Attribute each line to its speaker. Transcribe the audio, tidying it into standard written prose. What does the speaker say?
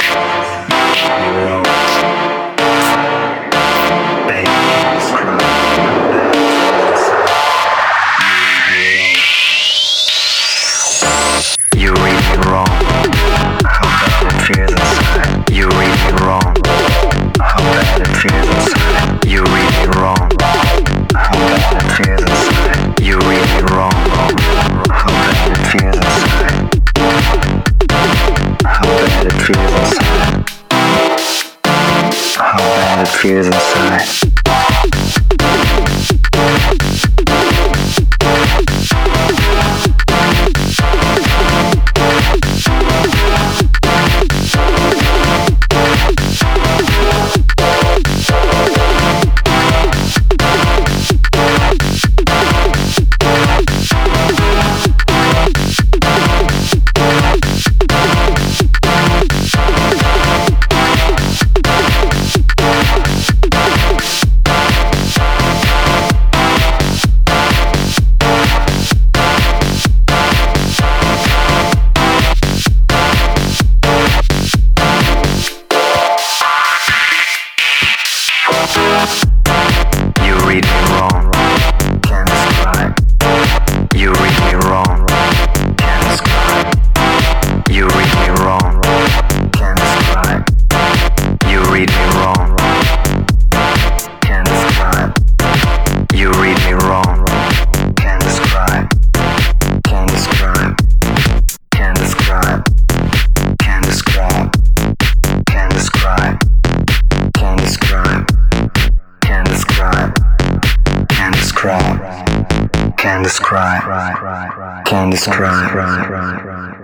Speaker 1: You read me wrong. How bad it feels inside. You read me wrong. How bad it feels inside. You read me wrong. How bad it feels inside. You read me wrong. How bad it feels inside. How bad it feels inside. How bad it feels inside. You read me wrong, can't describe. You read me wrong, can't describe. You read me wrong, can't describe. You read me wrong, can't describe. You read me wrong, can't describe. Can't describe. Can't describe. Can't describe. Can't describe. Can't describe. Can't describe. Can't describe. Can't describe. Can't describe.